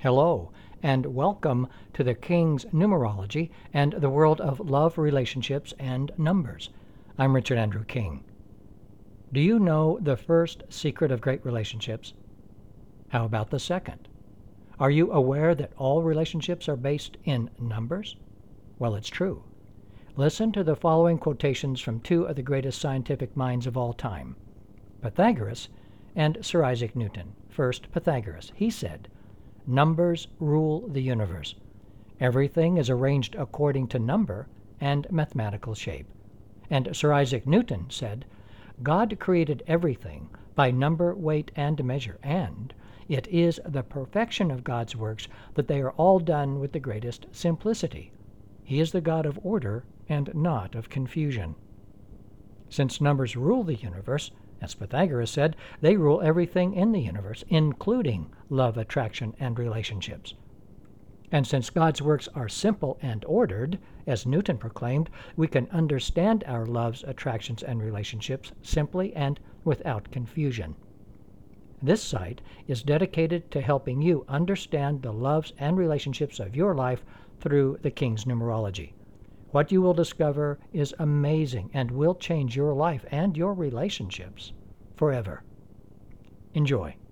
Hello, and welcome to the King's Numerology and the world of love, relationships, and numbers. I'm Richard Andrew King. Do you know the first secret of great relationships? How about the second? Are you aware that all relationships are based in numbers? Well, it's true. Listen to the following quotations from two of the greatest scientific minds of all time, Pythagoras and Sir Isaac Newton. First, Pythagoras. He said, "Numbers rule the universe. Everything is arranged according to number and mathematical shape." And Sir Isaac Newton said, "God created everything by number, weight, and measure, and it is the perfection of God's works that they are all done with the greatest simplicity. He is the God of order and not of confusion." Since numbers rule the universe, as Pythagoras said, they rule everything in the universe, including love, attraction, and relationships. And since God's works are simple and ordered, as Newton proclaimed, we can understand our loves, attractions, and relationships simply and without confusion. This site is dedicated to helping you understand the loves and relationships of your life through the King's Numerology. What you will discover is amazing and will change your life and your relationships forever. Enjoy.